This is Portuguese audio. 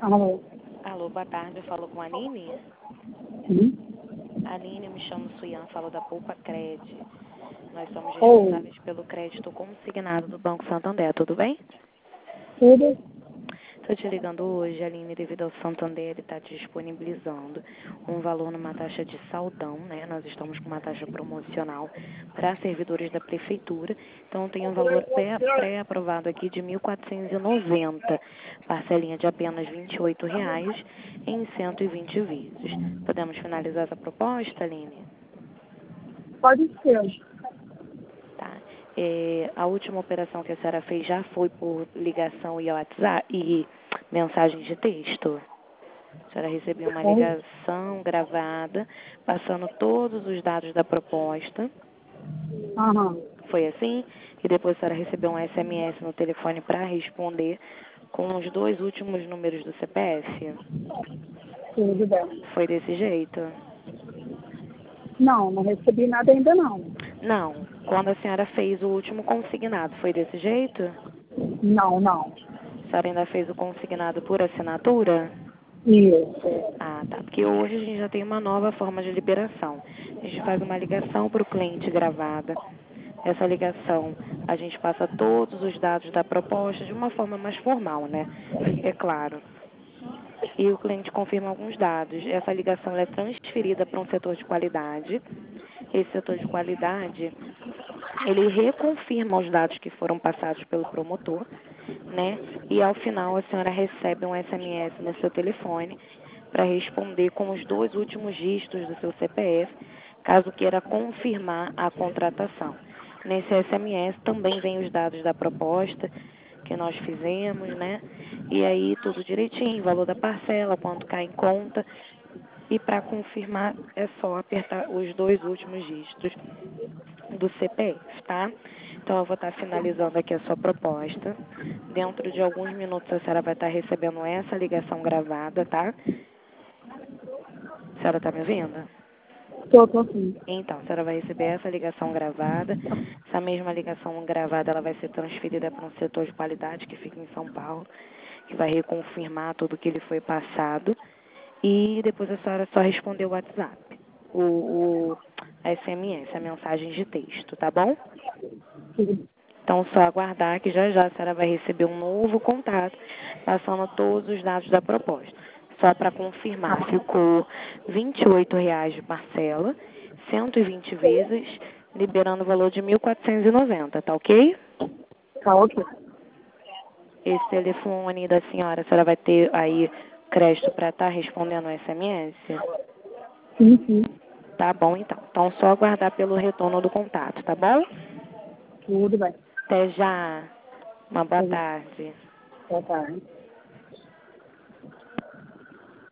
Alô? Alô, boa tarde, eu falo com a Aline. Sim? Aline, eu me chamo Suyan, falo da Poupa Cred. Nós somos Oi, responsáveis pelo crédito consignado do Banco Santander, tudo bem? tudo? Estou te ligando hoje, Aline, devido ao Santander, ele está disponibilizando um valor numa taxa de saldão, né? Nós estamos com uma taxa promocional para servidores da prefeitura, então tem um valor pré-aprovado aqui de 1.490, parcelinha de apenas R$ 28 em 120 vezes. Podemos finalizar essa proposta, Aline? Pode ser. Tá. A última operação que a senhora fez já foi por ligação e WhatsApp e mensagem de texto? A senhora recebeu uma Oi? ligação gravada, passando todos os dados da proposta. Aham, Foi assim? E depois a senhora recebeu um SMS no telefone para responder com os 2 últimos números do CPF? tudo bem. Foi desse jeito? Não, não recebi nada ainda não. Não. Quando a senhora fez o último consignado, foi desse jeito? Não, não. A senhora ainda fez o consignado por assinatura? Isso. Ah, tá. Porque hoje a gente já tem uma nova forma de liberação. A gente faz uma ligação para o cliente gravada. Essa ligação, a gente passa todos os dados da proposta de uma forma mais formal, né? É claro. E o cliente confirma alguns dados. Essa ligação ela é transferida para um setor de qualidade. Esse setor de qualidade, ele reconfirma os dados que foram passados pelo promotor, né? E ao final a senhora recebe um SMS no seu telefone para responder com os 2 últimos dígitos do seu CPF, caso queira confirmar a contratação. Nesse SMS também vem os dados da proposta que nós fizemos, né? E aí tudo direitinho, valor da parcela, quanto cai em conta. E para confirmar é só apertar os 2 últimos dígitos do CPF, tá? Então eu vou estar finalizando aqui a sua proposta. Dentro de alguns minutos a senhora vai estar recebendo essa ligação gravada, tá? A senhora está me ouvindo? Tô sim. Então, a senhora vai receber essa ligação gravada. Essa mesma ligação gravada ela vai ser transferida para um setor de qualidade que fica em São Paulo, que vai reconfirmar tudo que lhe foi passado. E depois a senhora só responder o WhatsApp, a SMS, a mensagem de texto, tá bom? Tudo. Então, só aguardar que já já a senhora vai receber um novo contato, passando todos os dados da proposta. Só para confirmar, ficou R$ 28 de parcela, 120 vezes, liberando o valor de 1.490, tá ok? Tá ok. Esse telefone da senhora, a senhora vai ter aí crédito para estar respondendo o SMS? Sim, sim. Tá bom, então. Então, só aguardar pelo retorno do contato, tá bom? Tudo bem. Até já. Uma boa Tudo. tarde. Boa tarde.